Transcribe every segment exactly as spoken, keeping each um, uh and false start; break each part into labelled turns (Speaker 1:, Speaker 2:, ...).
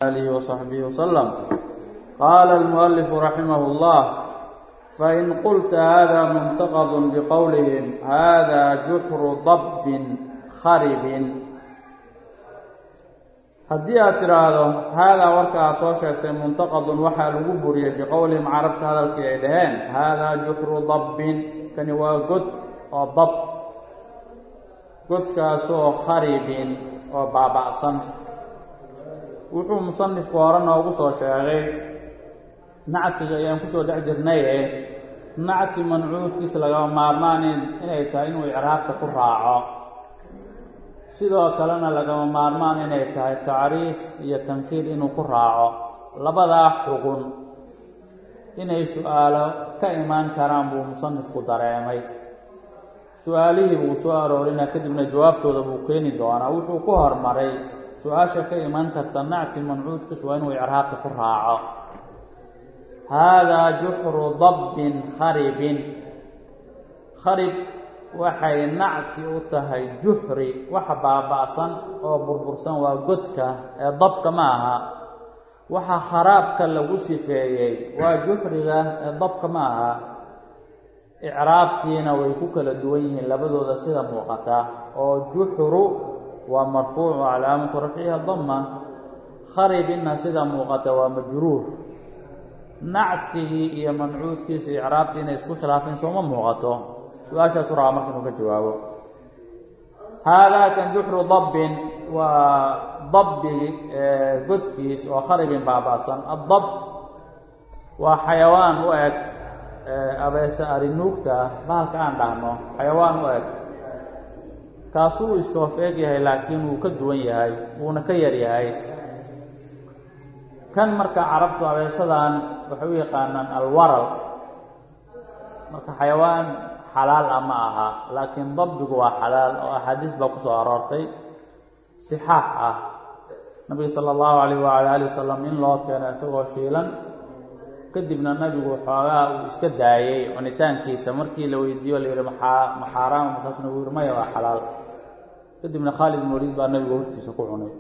Speaker 1: آله وصحبه وسلم. قال المؤلف رحمه الله: فإن قلت هذا منتقض بقولهم هذا جحر ضب خرب، haddii aad tiraahdo haadaa warkaa soo sheegtay muntaqadun waxaa lagu buriyey biqowlihim carabta hadalkii ay dhaheen haadaa juxru dabbin, kani waa god oo dab, godkaasoo kharibin oo baaba'san. wuxuu musanifku hore noogu soo sheegay nactiga ayaan kusoo dhex jirnaye nacti mancuudkiisa lagama maarmaanin inay tahay inuu icraabta ku raaco, sidoo kalena lagama maarmaan inay tahay tacriif iyo tankiir inuu ku raaco. labadaa xugun inay su-aalo ka imaan karaan buu musanifku dareemay. su-aalihii buu soo aroorinaa, kadibna jawaabtooda buu keeni doonaa. wuxuu ku hormaray su-aasha ka iman karta nacti mancuudkiis waa inuu icraabta ku raaco. haadaa juxru dabbin kharibin, kharib waxay nacti u tahay juxri waxa baaba'san oo burbursan, waa godka ee dabka ma aha. waxa kharaabka lagu sifeeyey waa juxriga ee dabka ma aha. icraabtiina way ku kala duwan yihiin labadooda sida muuqata, oo juxru waa marfuuc wa calaamatu rafciha dama, kharibinna sida muuqata waa majruur. nactigii iyo mancuudkiisa icraabtii inay isku khilaafeen sooma muuqato. su-aashaasu rabaa marka inuu ka jawaabo. haadaa kan juxru dabbin waa dabbigi godkiis oo kharibin baaba'san. addab waa xayawaan u eg abeese arinuugta ah, bahalka aan dhahno xayawaan u eg. kaasuu istoofeeg yahay laakiin wuu ka duwan yahay, wuuna ka yar yahay. kan marka carabtu abeesadan waxay u yaqaanaan alwaral, marka xayawaan xalaal ah ma aha, laakiin dabbigu waa xalaal oo axaadiis baa ku soo aroortay sixaax ah. nabiga sala allahu calayh waala alihi wasalam in loo keeno isagoo shiilan, kadibna nabigu xoogaa uu iska daayey cunitaankiisa. markii la weydiiyo la yidhi maxaa ma xaaraam, markaasna wuu yidhi maya waa xalaal. kadibna khaalid ibn waliid baa nabiga hortiisa ku cunay.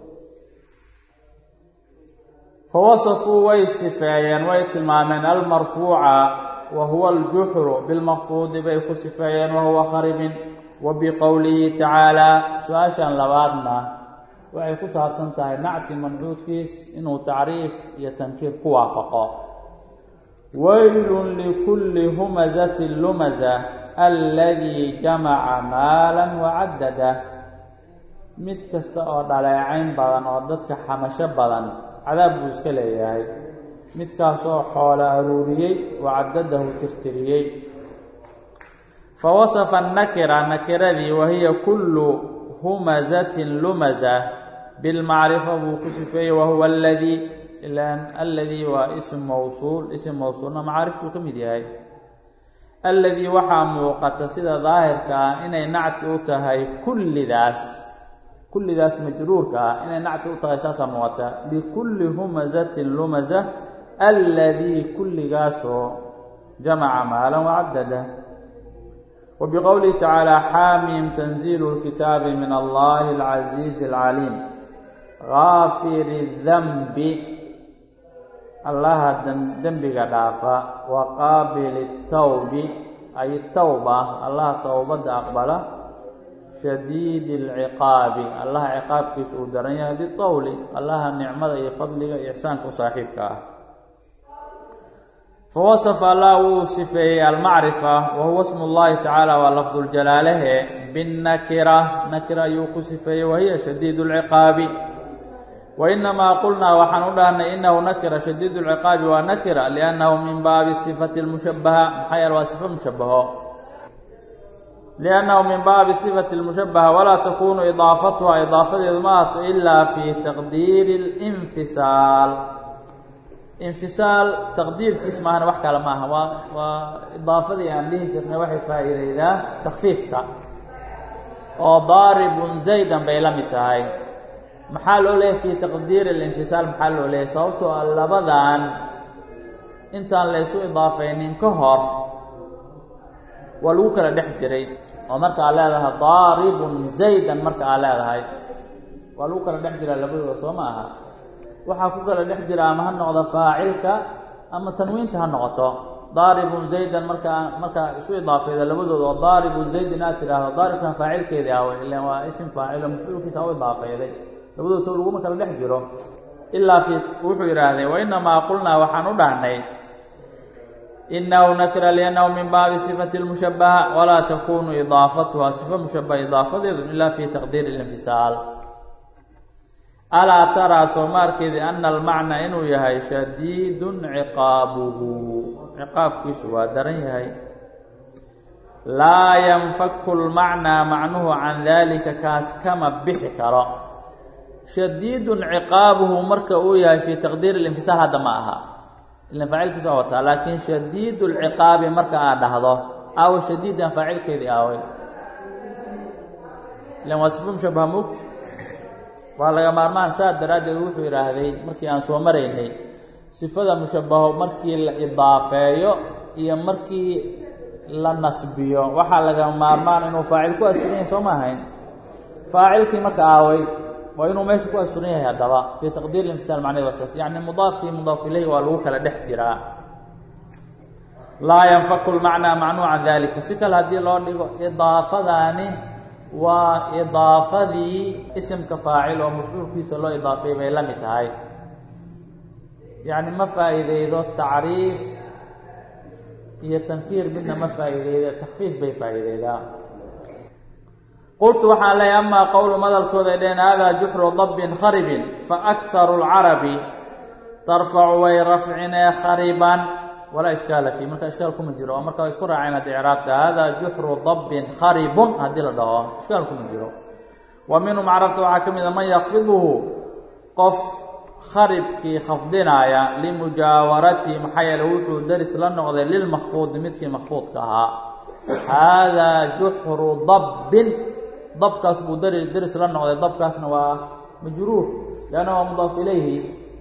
Speaker 1: fawasafuu way sifeeyeen, way tilmaameen almarfuuca wa huwa aljuxru bilmaqfuudi bay ku sifeeyeen wahuwa kharibin. wa biqowlihi tacaalaa, su-aashan labaadna waxay ku saabsan tahay nacti mancuudkiis inuu tacriif iyo tankiir ku waafaqo. waylun likulli humazatin lumaza alladii jamaca maalan wacaddada, mid kasta oo dhaleecayn badan oo dadka xamasho badan cadaab buu iska leeyahay. midkaasoo xoolo aruuriyey wacaddadahu tirtiriyey. fawasafa nakira, nakiradii wahiya kullu humazatin lumaza bilmacrifa buu ku sifeeyey wahuwa aladii, ilaan alladii waa ism mawsuul, ism mawsuulna macaariftuu ka mid yahay. alladii waxaa muuqata sida daahirka ah inay nacti u tahay kullidaas, kullidaas majruurka ah inay nacti u tahay saasaa muuqata. likulli humazatin lumaza alladii kulligaasoo jamaca maalan wacaddada. wa biqowlihi tacaala xaamim tanziilu lkitaabi min allahi alcasiizi alcaliim gaafiri danbi, allaha dembiga dhaafa, wa qaabili tawbi ay tawba, allaha towbadda aqbala, shadiidi alciqaabi, allaha ciqaabkiisa uu daran yahay, bitawli, allaha nicmada iyo fadliga iyo ixsaanka u saaxiibka ah. fawasafa allah wuu sifeeyey almacrifa wa huwa smu llahi tacaala waa lafduljalaalehe binnakira, nakira ayuu ku sifeeyey wahiya shadiidu lciqaabi. wainamaa qulnaa waxaan u dhahnay inahu nakira shadiidu lciqaabi waa nakira liannahu min baabi sifati lmushabaha, maxaa yeele waa sifo mushabaho. liannahu min baabi sifati lmushabaha walaa takunu idaafatuha, idaafadeedu ma ahto ilaa fii taqdiiri linfisaal. infisaal taqdiirkiis maahan wax kale maaha, waa waa idaafadii aan dhihi jirnay waxay faa'iideydaa takfiifka, oo daaribun zaydan bay la mid tahay. maxaa loo leeyahay fii taqdiiri alinfisaal, maxaa loo leeyahay sababtoo a labadan intaan laysu idaafaynin ka hor waa lagu kala dhex jiray. oo marka aad leedahay daaribun zaydan, marka aad leedahay waa lagu kala dhex jiraa labadooda soo ma aha. waxaa ku kala dhex jira ama ha noqdo faacilka ama tanwiinta ha noqoto daaribun zaydan markaa markaa isu idaafeeda labadooda oo daaribu zaydin aad tidhaahdo daaribkan faacilkeedii awe ilan waa isim faacilo mafcuulkiisa u idaafeeday labadooda soo laguma kala dhex jiro ilaa fi wuxuu yidhaahday wainamaa qulnaa waxaan u dhahnay inahu nakira liannahu min baabi sifati lmushabaha walaa takunu idaafatuha sifa mushabaha idaafadeedu ilaa fi taqdiiri اlinfisaal alaa taraa soomaarkeedii ana almacnaa inuu yahay shadiidun ciqaabuhu ciqaabkiisu waa daran yahay laa yanfaku lmacnaa macnuhu can dalika kaas kama bixi karo shadiidun ciqaabuhu marka uu yahay fii taqdiiri اlinfisaal hadda ma aha ilan faacilkiisa waa wataa laakiin shadiid lciqaabi marka aad dhahdo aawe shadiidan faacilkeedii aaway ilan waa sifa mushabaha moogta waa laga maarmaan saas daraaddeed wuxuu yidhaahday markii aan soo maraynay sifada mushabaho markii la idaafeeyo iyo markii la nasbiyo waxaa laga maarmaan inuu faacil ku asuran yahay soo ma ahayn faacilkii marka aaway waa inuu meesha ku asuran yahay haddaba fii taqdiir infisaal macnaheed waa saas yacni mudaafkii mudaaf ilayhi waa lagu kala dhex jiraa laa yanfaku lmacnaa macnuhu can dalika si kale haddii loo dhigo idaafadaani waa idaafadii isimka faacil oo mafcuulkiisa loo idaafay bay la mid tahay yacni ma faa'iideydo tacriif iyo tankiir midna ma faa'iideydo takfiif bay faa'iideydaa qultu waxaan leeyahy amaa qowlu madalkooda ay dhaheen haadaa juxru dabbin kharibin faakharu lcarabi tarfacu way rafcinee khariban walaa ishkaala fii marka ishkaal kuma jiro oo marka way isku raaceen hadda icraabta haadaa juxru dabbin kharibun haddii la dhaho ishkaal kuma jiro wa minhum carabta waxaa ka mid a man yakfiduhu qof kharibkii khafdinaaya limujaawaratihi maxaa yeele wuxuu daris la noqday lilmakfuudi midkii makfuudka ahaa haadaa juxru dabbin dabkaas buu dari daris la noqday dabkaasna waa majruur lianna waa mudaaf ilayhi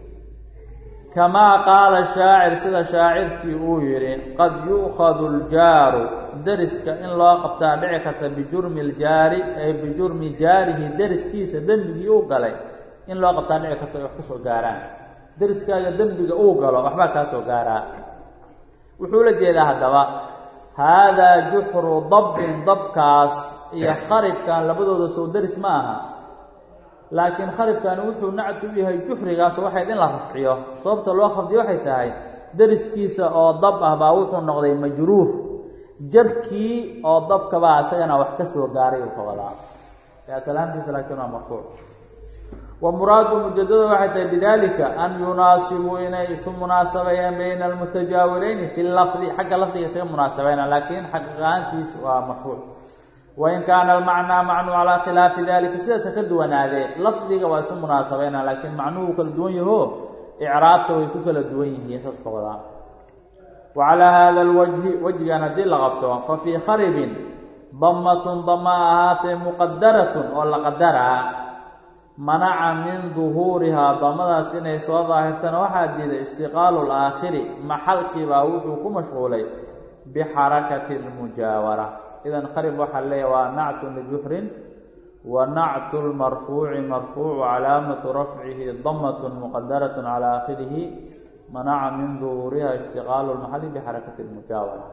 Speaker 1: kamaa qaala shaacir sida shaacirkii uu yidhi qad yu'khadu ljaaru deriska in loo qabtaa dhici karta bijurmi ljaari ay bijurmi jaarihi deriskiisa dembigii uu galay in loo qabtaa dhici karta ay wax ka soo gaaraan deriskaaga dembiga uu galo waxbaa kaa soo gaaraa wuxuu la jeedaa haddaba haadaa juxru dabbin dabkaas iyo kharibkan labadooda soo deris ma aha laakiin kharibkani wuxuu nactu u yahay juxrigaas waxayd in la rafciyo sababta loo khafdiyo waxay tahay deriskiisa oo dab ah baa wuxuu noqday majruur jarkii oo dabkabaa isagana wax ka soo gaaray uu ka wadaa salaamtiisa laakiin waa marfuuc wa muraadu mujadada waxay tahay bidalika an yunaasibuu inay isu munaasabeeyaan bayna almutajaawirayni fi lafdi xagga lafdiga isaga munaasabeynaa laakiin xaqiiqahaantiisu waa marfuuc wain kaana almacnaa macnuu calaa khilaafi dalika sidaasa ka duwanaadee lafdiga waa isu munaasabeynaa laakiin macnuhu kala duwan yaho icraabta way ku kala duwan yihiin saas ka wadaa wa calaa hada alwajhi wejgaan haddii la qabto fa fii kharibin damatun dama ahaatee muqadaratun oo la qadaraa manaca min duhuurihaa damadaas inay soo daahirtana waxaa diiday istiqaalu laakhiri maxalkiibaa wuxuu ku mashquulay bixarakati lmujaawara idan kharib waxaa leeyahy waa nactun lijuxrin wa nactu lmarfuuci marfuucu calaamatu rafcihi damatun muqadaratun calaa aakhirihi manaca min duhuuriha istiqaalu lmaxali bixarakati lmujaawara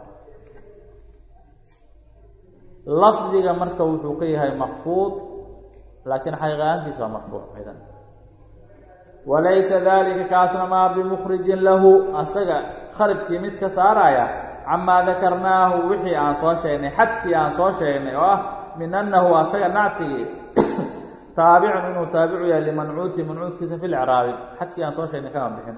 Speaker 1: lafdiga marka wuxuu ka yahay makfuud laakiin xaqiiqahaantiisa waa marfuuc idan walaysa dalika kaasna maa bimukhrijin lahu asaga kharibkii mid ka saaraya camaa dakarnaahu wixii aan soo sheegnay xadkii aan soo sheegnay oo ah min annahu asaga nactigii taabicun inuu taabicu yahay limancuuti mancuudkiisa fi lcraabi xadkii aan soo sheegnay kama bixin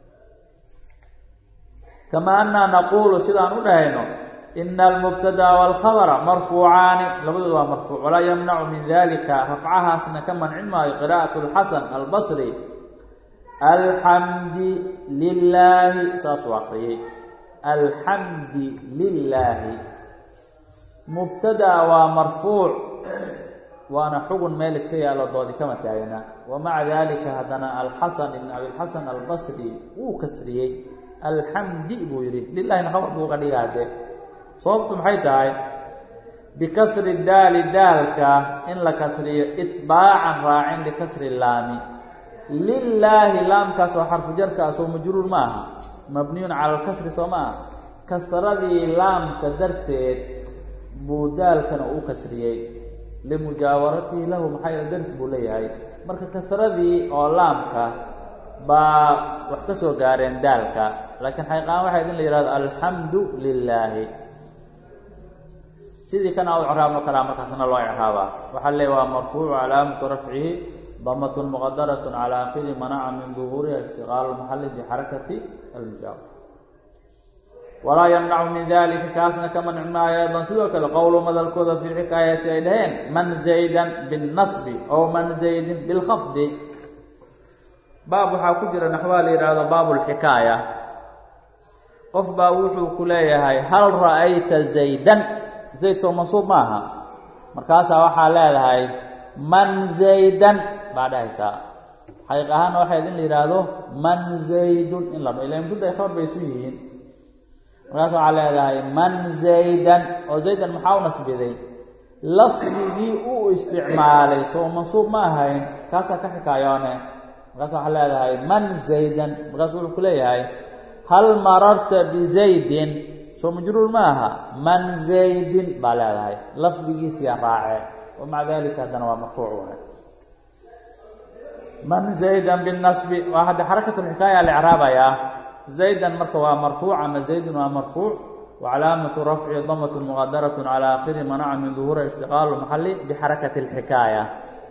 Speaker 1: kamaa annaa naquulu sidaan u dhahayno ina almubtadaa waalkhabara marfuucaani labadooda waa marfuuc walaa yamnacu min dalika rafcahaasna ka mancin maayo qiraa'atu lxasan albasri alxamdi lilaahi saasuu akriyey alxamdi lilaahi mubtadaa waa marfuuc waana xugun meel iska yaalo doodi kama taagana wamaca dalika haddana alxasan ibn abilxasan albasri wuu kasriyey alxamdi buu yidhi lilahina khabar buu uga dhiga hadde sababtu maxay tahay bikasri daali daalka in la kasriyo itbaacan raacin likasri laami lilaahi laamkaas oo xarfu jarkaas oo majruur ma aha mabniyun cala alkasri soo ma aha kasradii laamka darteed buu daalkana uu kasriyey limujaawaratihi lahu maxaa yeele daris buu leeyahay marka kasradii oo laamka baa wax ka soo gaareen daalka laakiin xaqiiqaan waxay in la yihahdo alxamdu lilaahi sidii kana u icraabno karaa markaasna loo icraabaa waxaa leeyahy waa marfuucu calaamatu rafcihi damatun muqadaratun calaa akhiri manaca min duhuuriha ishtiqaalu lmaxali bixarakati almujaawara walaa yamnacu min dalika kaasna ka manci maayo aydan sidoo kale qowlu madalkooda fii xikaayati ay dhaheen man zaydan binnasbi ow man zaydin bilkhafdi baab waxaa ku jira naxwaa la yidhaahdo baabu lxikaaya qof baa wuxuu ku leeyahay hal ra'ayta zaydan zayd soo mansuub ma aha markaasaa waxaa leedahay man zaydan baa dhahaysaa xaqiiq ahaanna waxayd in la yidhaahdo man zaydun in la dho ila mudda ay khabar bay isu yihiin markaas waxaa leedahay man zaydan oo zaydan maxaa u nasbiday lafdigii uu isticmaalay soo mansuub ma ahayn kaasaa ka xikaayoone markaas waxaa leedahay man zaydan markaas wuxuu ku leeyahay hal mararta bizaydin soo majruur ma aha man zaydin baa leedahay lafdigiisiya raace wamaca dalika haddana waa marfuuc waay man zaydan binasbi waa hadda xarakat lxikaaya la icraabayaa zaydan marka waa marfuuc ama zaydun waa marfuuc wacalaamatu rafci damat muqadarat calى akhiri manaca min duhuuri ishtiqaalu maxali bixarakati اlxikaaya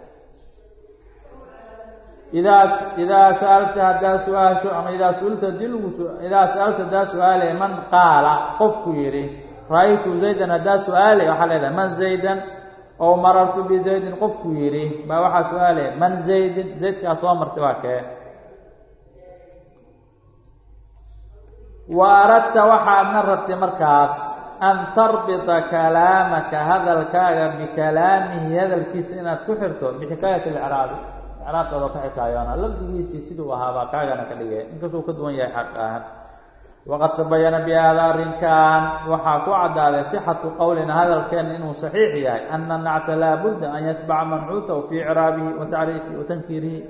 Speaker 1: idaa idaa saalta haddaa su-aasho ama idaa sulta dilgu idaa saalta haddaa su-aale man qaala qofku yidhi ra-aytu zaydan haddaa su-aale waxaa leedahay man zaydan oo marartu bizaydin qofku yidhi baa waxaa su-aale man zaydin zaydkaa soo martay waa kee wa aradta waxaadna rabtay markaas an tarbita kalaamaka hadalkaaga bikalaamihi hadalkiisa inaad ku xirto bixikaayati licraabi icraabkaadoo ka xikaayoona lafdigiisii siduu ahaabaa kaagana ka dhigay inkastuu ka duwan yahay xaq ah waqad tabayana bihaada arrinkan waxaa ku caddaaday sixatu qowlina hadalkeenna inuu saxiix yahay ana nacta laa budda an yatbaca mancuutahu fii icraabihi wa tacriifihi wa tankiirihi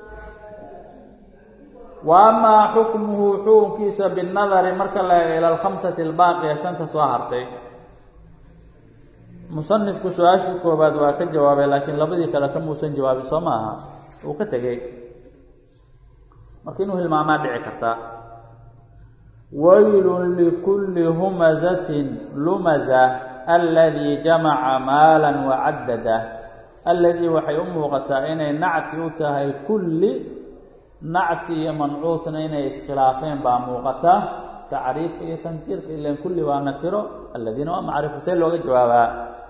Speaker 1: wa amaa xukmuhu xukunkiisa binnadari marka la eego ila alkhamsati albaaqiya shanta soo hartay musanifku su-aashii koobaad waa ka jawaabay laakiin labadii kale ka muusan jawaabin soo ma aha uu ka tegey marka inuu hilmaamaa dhici karta waylun likulli humazatin lumaza alladii jamaca maalan wacaddada alladii waxay u muuqataa inay nacti u tahay kulli nacti iyo mancuutna inay iskhilaafeen baa muuqata tacriifka iyo tankiirka ilan kulli waa nakiro alladiina waa macrifu see looga jawaabaa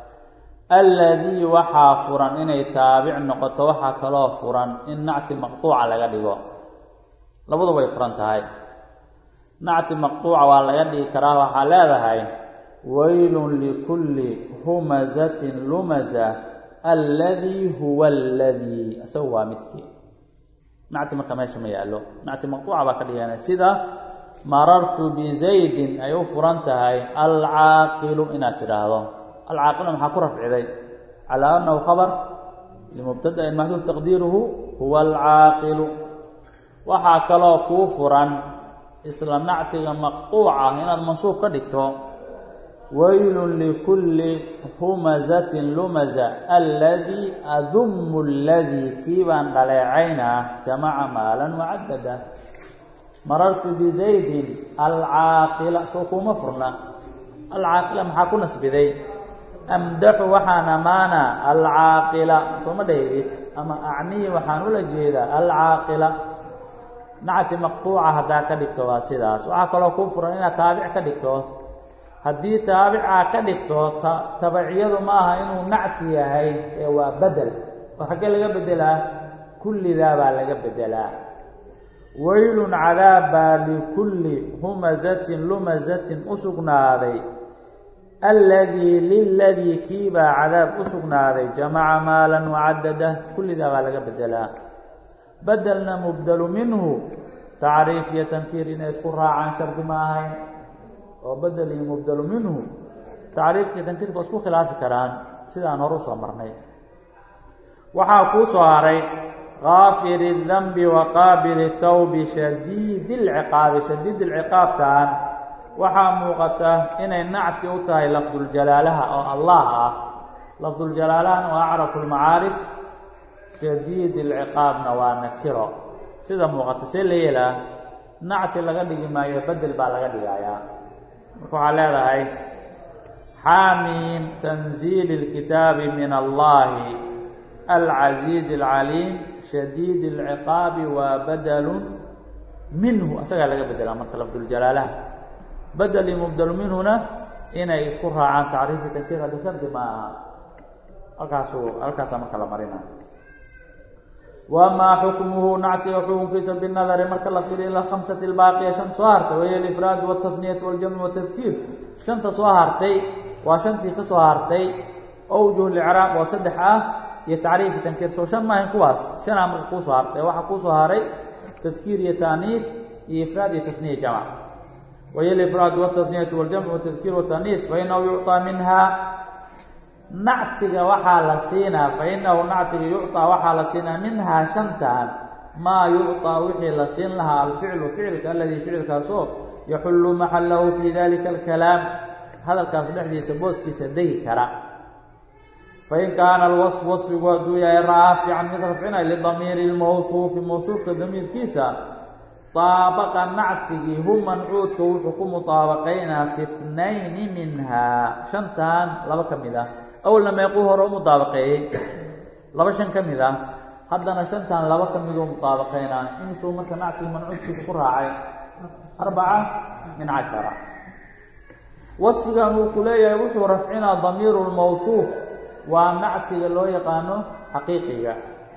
Speaker 1: alladii waxaa furan inay taabic noqoto waxaa kaloo furan in nacti maqtuuca laga dhigo labadu way furan tahay nacti maqtuuca waa laga dhigi karaa waxaa leedahay waylun likulli humazatin lumaza alladii huwa alladii isagu waa midkii nacti marka meesha ma yaallo nacti maqtuuca baa ka dhigana sida marartu bizaydin ay u furan tahay alcaaqilu inaad tidhaahdo alcaaqilna maxaa ku rafciday calaa annahu khabar limubtada'in maxduuf taqdiiruhu huwa alcaaqilu waxaa kaloo kuu furan isla nactiga maqtuuca inaad mansuub ka dhigto waylun likulli humazatin lumaza alladii adummu alladii kii baan dhaleecaynaa jamaca maalan wacaddada marartu bizaydin alcaaqila soo kuuma furna alcaaqila maxaa ku nasbiday amdaxu waxaan amaanaa alcaaqila soo ma dhaydid ama acniyi waxaan ula jeedaa alcaaqila nacti maqtuuca haddaa ka dhigto waa sidaas waxaa kaloo kuu furan inaad taabic ka dhigto haddii taabicaa ka dhigto tabaciyadu ma aha inuu nacti yahay ee waa bedel oo xaggee laga bedelaa kullidaa baa laga bedelaa waylun cadaabaa likulli humazatin lumazatin u sugnaaday alladii liladii kiibaa cadaab u sugnaaday jamaca maalan wacaddada kullidaa baa laga bedelaa bedelna mubdalu minhu tacriif iyo tankiir inay isku raacaan shardi ma ahayn oo bedel iyo mubdalu minhu tacriifkii tankiirka isku khilaafi karaan sidaan hore usoo marnay waxaa kuu soo haray غاafir الdنب وqاabil الtوb shadيid الciqاab shadيid الciqaabtan waxaa muuqata inay nacti u tahay lafduljalaalaha oo allah ah. lafduljalaalahan waa acrafu الmacaarif, shadيid الciqaabna waa nakiro. sida muuqata see la yeelaa nacti laga dhigi maayo, bedel baa laga dhigayaa. marka waxaa leedahay xaamiim tanziil الkitaabi min allahi alcaziiz alcaliim shadiid alciqaabi waa badalun minhu, asagaa laga bedelaa marka lafduljalaalaha. bedel iyo mubdelu minhuna inay isku raacaan tacriifka tankiir hadda shardi ma aha. halkaasu halkaasaa marka la marina. wamaa xukmuhu nactiga xukunkiisa binadari marka la firiyo ila khamsati albaaqiya shan soo hartay wahiy alifraad waltasniyat waljamc watadkiir. shanta soo hartay waa shantii ka soo hartay awjuh licraab oo saddex ah iyo tacriifki tankiir. soo shan maahayn kuwaas, shanaa marka kuu soo hartay. waxaa kuu soo haray tadkiir iyo taaniif iyo ifraad iyo tasniya jamc. wahiy alifraad waltasniyat waljamc watadkiir wataniif fainahu yucطaa minha nactiga waxaa la siinaa fainahu nactiga yucطaa waxaa la siinaa minhaa shantan maa yucطaa wixii la siin lahaa alficlu ficilka aladii ficilkaasoo yaxullu maxalahu fii dalika alkalaam hadalkaas dhexdiisa booskiisa degi kara. fain kaana alwaصfu waصfigu hadduu yahay raafican mid rafcinay lidamiiri lmawsuufi mawsuufka damiirkiisa طaabaqa nactigii hu mancuudka wuxuu ku muطaabaqaynaa fi tnayni minhaa shantan laba ka mid ah. awalna meequu hore u muطaabaqeeyey laba shan ka mid ah, haddana shantan laba ka miduu muطaabaqaynaa. imisuu marka nactigii mancuudkiisa ku raacay arbaca min cashara. wasfigan uu ku leeyahay wuxuu rafcinaa damiiru lmawsuuf waa nactiga loo yaqaano xaqiiqiga.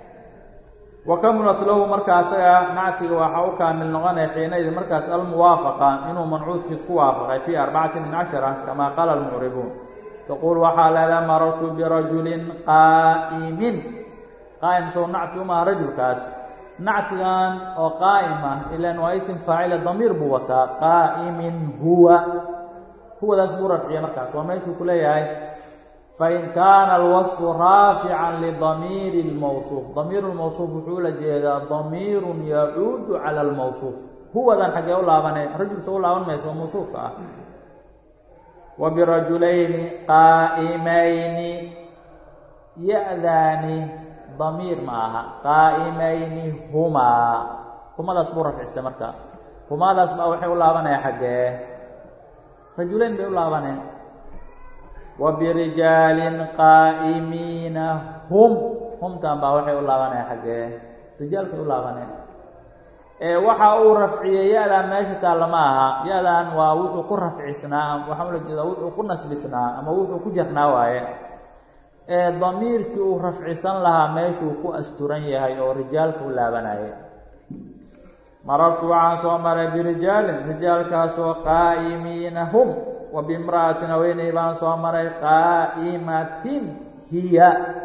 Speaker 1: wa kamulat lahu marka asaga nactiga waxaa u kaamil noqonaya xiinaydi markaas almuwaafaqa inuu mancuudkiis ku waafaqay fii arbacati min cashara kamaa qaala almucribuun. taquul waxaa leedaha marartu birajulin qaa'imin. qaa'im sow nacti umaha rajulkaas. nactigan oo qaa'ima ilan waa isim faacila damiir buu wataa qaa'imin huwa huwadaas buu rafciya markaas waa meeshuu ku leeyahay fain kaana alwaصfu raafican lidamiiri اlmawsuuf. damiiru lmawsuuf wuxuu la jeedaa damiirun yacuudu cala almawsuuf. huwadan xaggee u laabane rajul soo u laaban mayso oo mawsuufka ah. wa birajulayni qaa'imayni ya-daani damiir ma aha qaa'imayni humaa humadaas buu rafcistay marka. humadaas baa waxay u laabanaya xaggee rajulayn bay u laabaneen. wa birijaalin qaa'imiina hum humtan baa waxay u laabanaya xaggee rijaalkay u laabaneen. ee waxa uu rafciyey ya-dan meesha taalla ma aha. ya-dan waa wuxuu ku rafcisnaa waxaa ula jeedaa wuxuu ku nasbisnaa ama wuxuu ku jarnaa waaye. ee damiirkii uu rafcisan lahaa meeshuu ku asturan yahay oo rijaalka u laabanayay. marartu waxaan soo maray birijaalin rijaalkaasoo qaa'imiina hum wa bimra'atin haweeney baan soo maray qaa'imatin hiya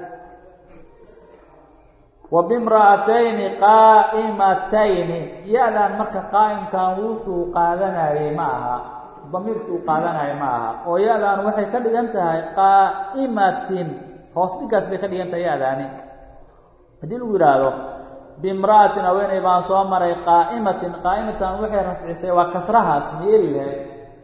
Speaker 1: wa bimra'atayni qaa'imatayni. ya-dan marka qaa'imkan wuxuu qaadanayay ma aha, damiirkii uu qaadanayay ma aha oo ya-dan waxay ka dhigan tahay qaa'imatin hoos dhiggaas bay ka dhigan tahay ya-daani. haddii lagu yidhaahdo bimra'atin haweeney baan soo maray qaa'imatin qaa'imatan waxay rafcisay waa kasrahaas meeli lahayd.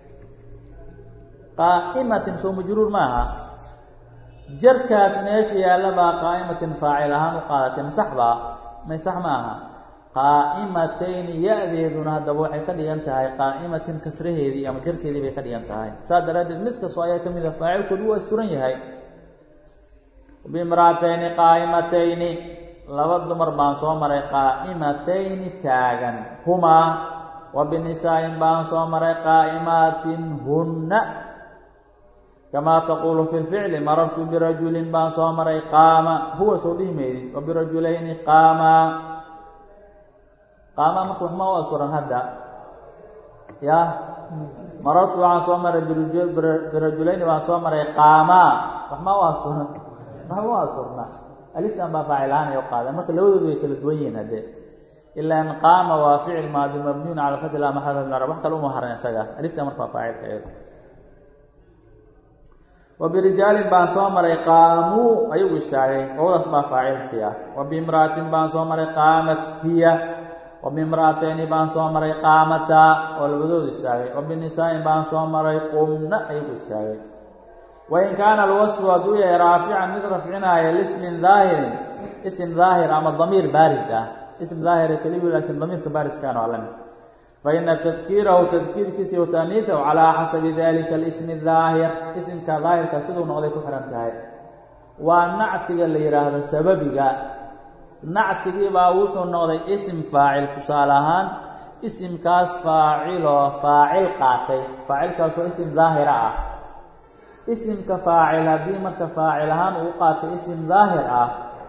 Speaker 1: qaa'imatin soo majruur maaha. jarkaas meesha yaalla baa qaa'imatin faacil ahaan u qaadatay masax baa may sax ma aha. qaa'imatayni ya-deeduna haddaba waxay ka dhigan tahay qaa'imatin kasraheedii ama jarkeedii bay ka dhigan tahay. saas daraaddeed mid kastoo ayaa ka mid a faacilkoodu waa asturan yahay. bimra'atayni qaa'imatayni laba dumar baan soo maray qaa'imatayni taagan humaa. wa binisaa'in baan soo maray qaa'imaatin hunna kamaa taquulu fi lficli marartu birajulin baan soo maray qaama huwa soo dhihi maydi. wa birajulayni qaamaa qaamaa marka waxma u asturan hadda ya marartu waxaan soo maray birajulayni baan soo maray qaamaa waxma u asturan waxma u asturna aliftan baa faacilaanay u qaadan marka labadoodu way kala duwan yihiin haddee ilaan qaama waa ficil maadi mabniyun cala fathi laa maxala min arab wax kale uma haran isaga aliftan marka waa faacilka eed. وبرجال بان صامر قاموا أيوه استعي هو أصبح فاعل فيها وبامرأة بان صامر قامت هي وبامرأتين بان صامر قامتا والبدود استعي وبالنساء بان صامر قمنا أيوه استعي وإن كان الوصف ودوية رافعا مثل رفعنا الاسم ظاهر اسم ظاهر أما الضمير بارز اسم ظاهر كلمة لكن ضمير كبارز كانوا علمه فإن تذكيره تذكير كسي وتانيثه على حسب ذلك الاسم الظاهر اسم كظاهر كسدو نقضي كفرانتهاي ونعتق اللي هذا سببك نعتق باوحو نقضي اسم فاعل تصالحان اسم كاس فاعل فاعل قاتي فاعل كاس اسم ظاهر آه اسم كفاعل بما كفاعلهان وقاتي اسم ظاهر آه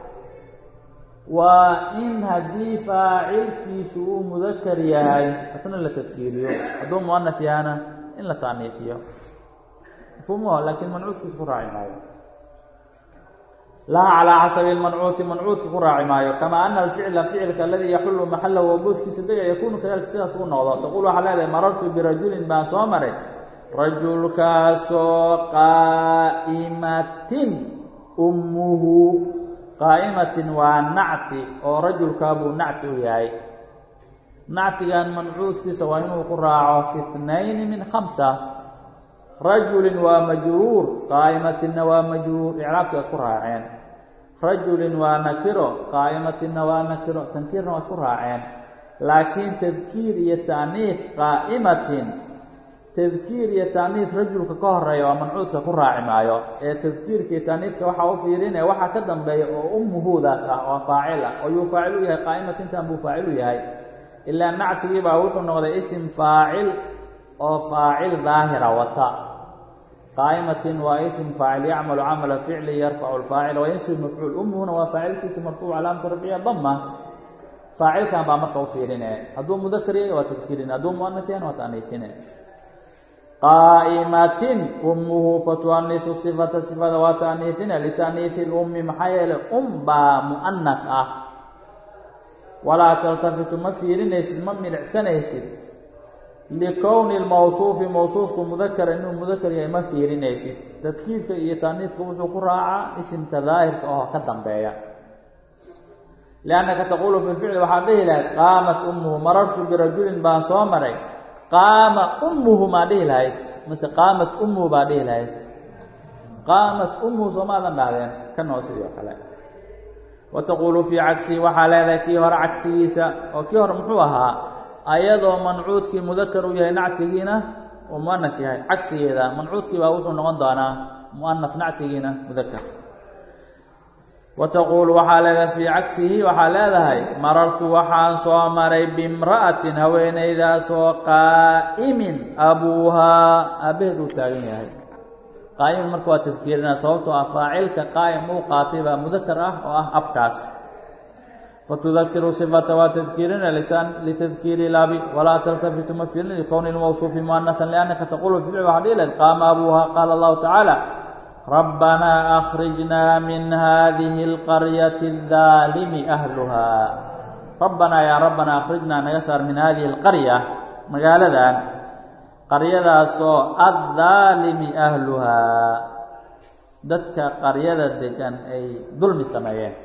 Speaker 1: وإن هدي فاعل كيسو مذكر ياهي أصلا لا تذكيريه هدو مؤنث يانا إن لا تعنيفيه فهموه لكن منعوت كيسو راعي مايو لا على حسب المنعوت منعوت راعي مايو كما أن الفعل فعلك الذي يحل محله وبوس كيسو يكون كذلك سياسة النوضة تقول على مررت برجل ما صامر رجل كاسو قائمة أمه قائمة ونعت أو رجل كابو نعت وياي نعت كان منعوت في سوائنه قراعه في اثنين من خمسة رجل ومجرور قائمة ومجرور إعرابته أسكرها عين رجل ونكر قائمة ونكر تنكير أسكرها عين لكن تذكير يتعنيث قائمة تذكير يتعنيث رجل كقهر ومنعوت كقراع معايا تذكير يتعنيث كوحا وفيرين وحا كدن بي أمه ذات وفاعلة ويفاعلها قائمة تنبو فاعلها إلا أن نعتقي باوث أنه اسم فاعل أو فاعل ظاهرة وطاء قائمة واسم فاعل يعمل عمل فعل يرفع الفاعل وينسب مفعول أمه وفاعل كيس مرفوع علامة رفعها ضمة فاعل كان بامك وفيرين هدو مذكرين وتذكيرين هدو مؤنثين وتأنيثين قائمة أمه فتؤنث صفة صفة وتأنيثنا لتأنيث الأم محايا الأم با مؤنث أه ولا تلتفت مفيرين يسد ممن إحسان يسد لكون الموصوف موصوف مذكر إنه مذكر يا مفيرين يسد تذكير يتأنيث كوجه قراءة اسم تظاهر أو قدم بيا لأنك تقول في الفعل وحده لك قامت أمه مررت برجل بان صامري قام أمه ما ديه لهيت مثل قامت أمه ما ديه لهيت قامت أمه صمالا بعدين كانوا سيدي وحلا وتقول في عكسي وحلا ذكي هر عكسيسا وكي هر محوها أيضا منعود كي مذكر ويهي نعتقينه ومؤنث يهي عكسي إذا منعود كي باوث نغضانا مؤنث نعتقينه مذكر وتقول وحال في عكسه وحال هاي مررت وحان صامري بامرأة هوين إذا سو قائم أبوها أبهد تاغين هاي قائم مركوة تذكيرنا صوتها فاعل كقائم وقاطبة مذكرة وأبكاس فتذكر صفة وتذكيرنا لتذكير لابي ولا تلتفت مفيرا لكون الموصوف مؤنثا لأنك تقول في الوحدة قام أبوها قال الله تعالى ربنا أخرجنا من هذه القرية الظالم أهلها ربنا يا ربنا أخرجنا نيسر من هذه القرية مقالة ذان قرية سو الظالم أهلها دتك قرية دكان أي ظلم السمايين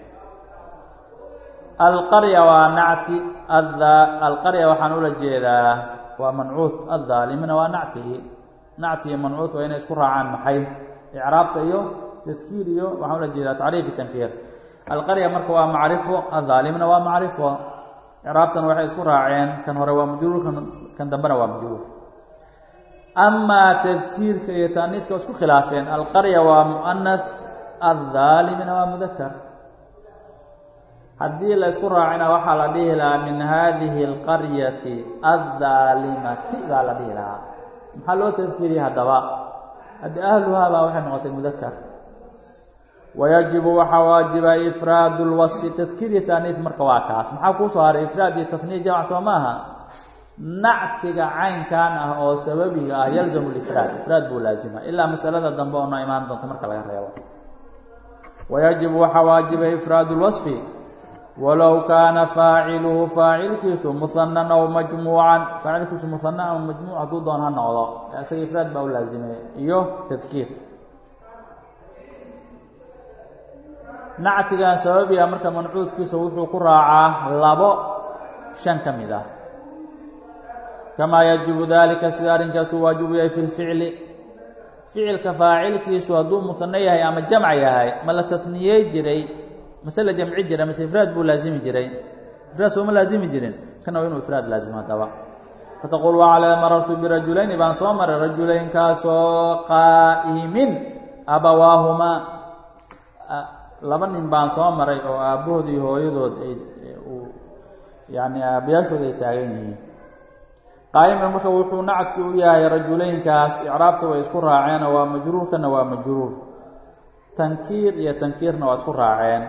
Speaker 1: القرية ونعتي القرية وحنول الجيدة ومنعوت الظالمين ونعته نعتي منعوت وين يذكرها عن محي إعرابته إيوه تذكير إيوه وحول الجيدة تعريف التنكير القرية مركوا معرفه الظالمين ومعرفه إعرابته وحي يذكرها عين كان هو مجرور كان دبنا ومجرور أما تذكير في تانيث كوسكو خلافين القرية ومؤنث الظالمين ومذكر حدي لا يذكرها عين وحال ديهلا من هذه القرية الظالمة تقال ديهلا محلو تذكيرها دواء هذا أهلها بوحي نغط المذكر ويجب وحواجب إفراد الوصف تذكير تانيث مركواكاس محاكو صار إفراد التثنية جمع سوماها نعتق عين كان أو سببها يلزم الإفراد إفراد بلازمة إلا مسألة الدنباء إيمان دون تمرك لها الرياضة ويجب وحواجب إفراد الوصف ولو كان فاعله فاعل كيسو مثنى أو مجموعا فاعل كيسو مثنى أو مجموعا دونها النوضاء يعني إفراد بأو لازمة إيوه تذكير nactigan sababiga marka mancuudkiisa wuxuu ku raacaa labo shan ka mid ah kamaa yajibu dalika sida arrinkaasu waajibu yahay fi lficli ficilka faacilkiisu hadduu musanno yahay ama jamc yahay ma la tasniyey jiray mase la jamci jiray mase ifraad buu laazimi jiray ifraad sooma laazimi jirin kana waa inuu ifraad laazimo haddaba fataqul wacala marartu birajulayni baan soo maray rajulaynkaasoo qaa'imin abawaahumaa laba nin baan soo maray oo aabbahood iyo hooyadood ay yani aabbayaashood ay taagan yihiin qaa'iman marka wuxuu nacti u yahay rajulaynkaas icraabta way isku raaceen waa majruurkana waa majruur tankiir iyo tankiirna waa isku raaceen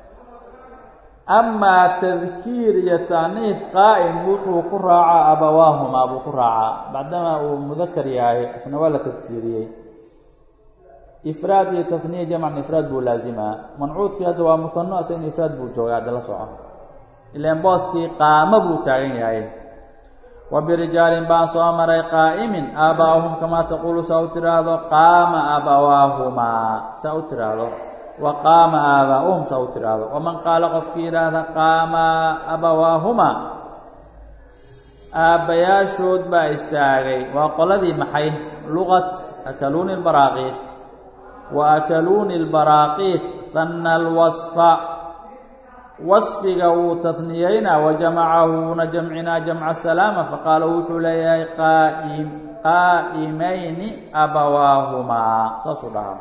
Speaker 1: amaa tadkiir iyo taaniif qaa'im wuxuu ku raacaa abawaahumaa buu ku raacaa bacdama uu mudakar yahay isna waa la tadkiiriyey ifraad iyo tasniya jamcan ifraad buu laazimaa mancuudkii hadda waa musanno asagna ifraad buu joogaa hadda la soco ilaan booskii qaamo buu taagan yahay wa birijaalin baan soo maray qaa'imin aabaa'uhum kamaa taquulu saa u tiraahdo qaama abawaahumaa saa u tiraahdo wa qaama aabaa'uhum saa u tiraahdo waman qaala qofkii yidhaahda qaama abawaahumaa aabbayaashood baa istaagay waa qoladii maxay luqat akaluuni lbaraaqiid wa akaluuni lbaraaqiid hanna alwasfa wasfiga wuu tasniyeynaa wajamacahu wuuna jamcinaa jamca salaama faqaala wuxuu leeyahay qaa'im qaa'imayni abawaahumaa saasuu dhahaa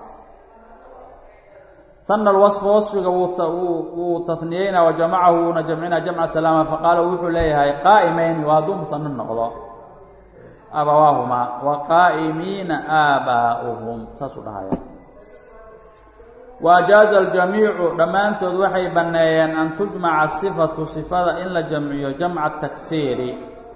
Speaker 1: hanna alwasfa wasfiga wuu tasniyeynaa wajamacahu wuuna jamcinaa jamca salaama faqaala wuxuu leeyahay qaa'imayni waa hadduu musanno noqdo abawaahumaa wa qaa'imiina aabaa'uhum saasuu dhahaya waajaaza aljamiicu dhammaantood waxay banneeyeen an tujmaca sifatu sifada in la jamciyo jamca taksiiri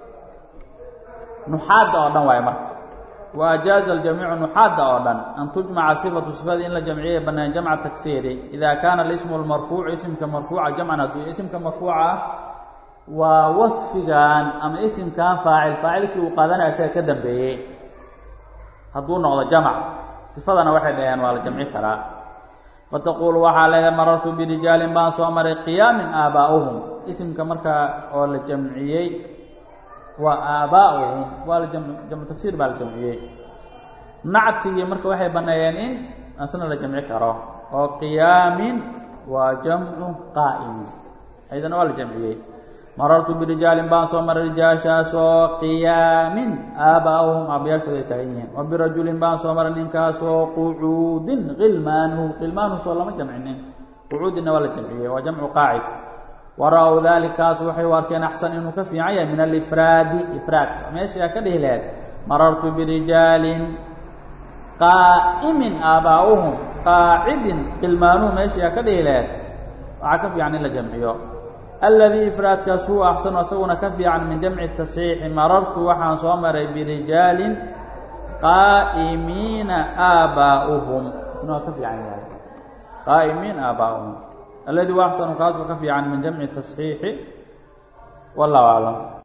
Speaker 1: nuxaadda oo dhan waaye marka waajaaza aljamiicu nuxaadda oo dhan an tujmaca sifatu sifada in la jamciyay banneeyeen jamca taksiiri idaa kaana alismu lmarfuucu isimka marfuuca jamcan hadduu isimka marfuuca ah waa wasfigan ama isimkan faacil faacilkii uu qaadanaya isaga ka dambeeyey hadduu noqdo jamc sifadana waxay dhaheen waa la jamci karaa fataquulu waxaa leedahay marartu birijaalin baan soo maray qiyaamin aabaa'uhum isimka markaa oo la jamciyey waa aabaa'uhum waa la jamcu tafsiir baa la jamciyey nactigii marka waxay banneeyeen in asna la jamci karo oo qiyaamin waa jamcu qaa'imin aydana waa la jamciyey marartu birijaalin baan soo maray rijaashaasoo qiyaamin aabaa'uhum aabbayaashooday taagan yihiin wa birajulin baan soo maray ninkaasoo qucuudin qilmaanuhu qilmaanuhu soo lama jamcinin qucuudinna waa la jamciyey waa jamcu qaacid wara-w daalikaas waxay u arkeen axsan inuu ka fiican yahay min alifraadi ifraadka meeshaa ka dhihi laheed marartu birijaalin qaa'imin aabaa'uhum qaacidin qilmaanuhu meeshaa ka dhihi laheed waxaa ka fiican in la jamciyo aladii ifraadkaas huwa axsanu asaguna ka fiican min jamci tasxiixi marartu waxaan soo maray birijaalin qaa'imiina aabaa'uhum isna waa ka fiican yahay qaa'imiin aabaa'uhum aladii huwa axsanu kaasuu ka fiican min jamci tasxiixi wallahu aclam.